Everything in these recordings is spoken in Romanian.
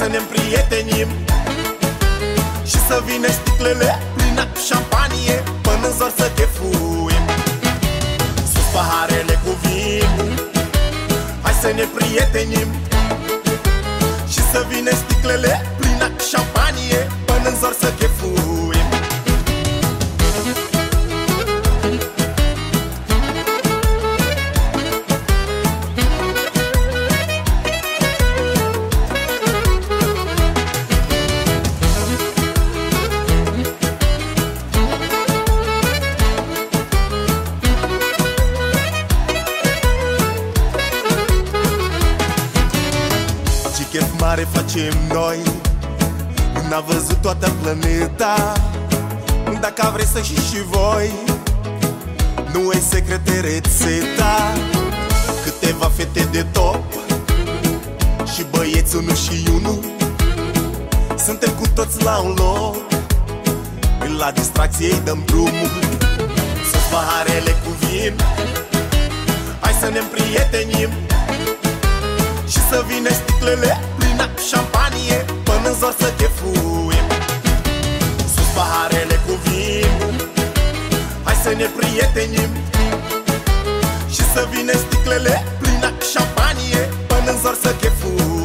să ne împrietenim și să vină sticlele pline cu șampanie, până în zor să chefuim. Sus paharele cu vin, hai să ne prietenim și să vină sticlele pline cu șampanie, până în zor să chefuim. Chef mare facem noi, n-a văzut toată planeta. Dacă vrei să știți și voi, nu e secret, e rețeta. Câteva fete de top și băieți unu și unu, suntem cu toți la un loc, la distracție îi dăm drumul. Sus paharele cu vin, hai să ne împrietenim și să vină sticlele pline cu șampanie, până în zor să chefuim. Sus paharele cu vin, hai să ne prietenim și să vină sticlele pline cu șampanie, până în zor să chefuim.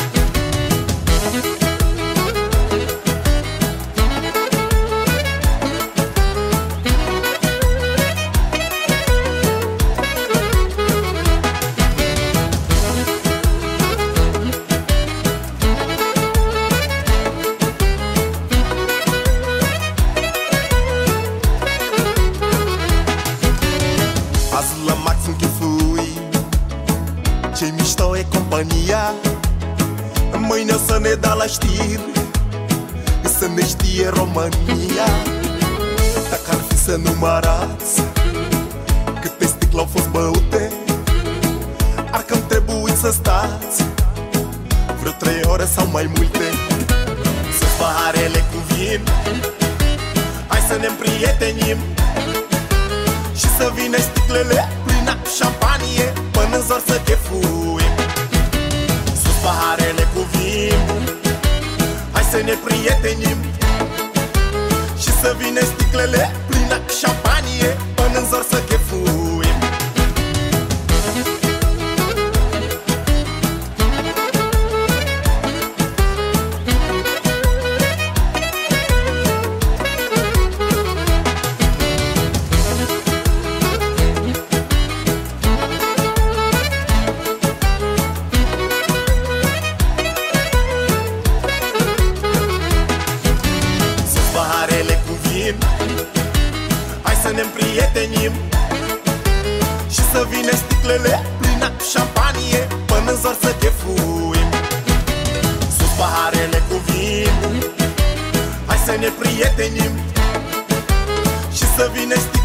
Azi la maxim chefui, ce-i mișto e compania. Mâine o să ne da la știri, să ne știe România. Dacă ar fi să numărați câte sticle au fost băute, ar că-mi trebui să stați vreo 3 ore sau mai multe. Sus paharele cu vin, hai să ne împrietenim și să vină sticlele pline cu șampanie, până în zor să chefuim. Sus paharele cu vin, hai să ne prietenim și să vină sticlele pline cu șampanie, până în zor să chefuim. Hai să ne împrietenim și să vină sticlele pline cu șampanie, până în zor să chefuim. Sus paharele cu vin, hai să ne prietenim și să vină sticlele